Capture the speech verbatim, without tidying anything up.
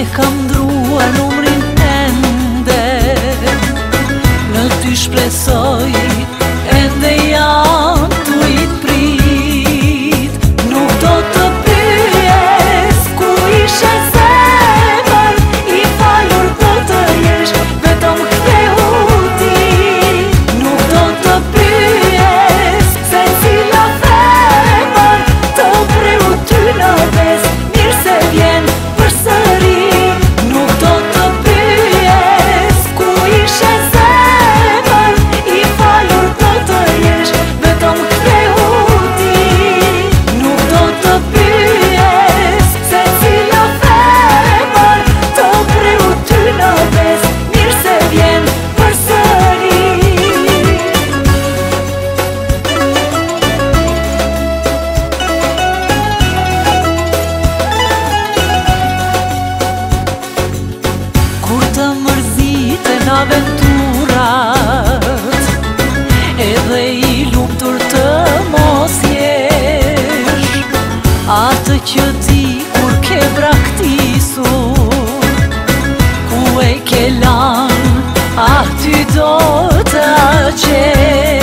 kam ndruar numrin ende, në ty shpresoj, ende jam tu i prit. Nuk do të pyes ku ishe zemër, i falur do të jesh, vetëm ktheu ti. Nuk do të pyes se cila femër të preu ty në ves, mirë se vjen përsëri. Nuk do të pyes ku ishe zemër, i falur do të jesh, vetëm ktheu ti. Nuk do të pyes se cila femër të preu ty në ves, mirë se vjen përsëri. Kur të mërziten aventurat, edhe i lumtur të mos jesh, atë që ti kur ke braktisur, ku e ke lan, aty do të qesh.